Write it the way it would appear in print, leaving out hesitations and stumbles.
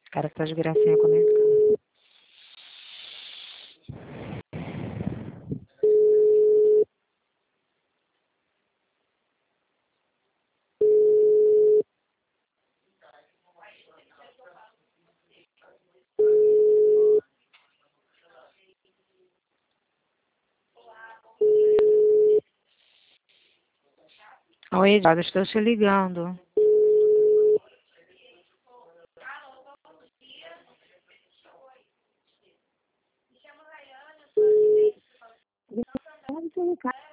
Cara que tá de gracinha comigo. Oi, Eduardo, estou te ligando. Pode ser, cara.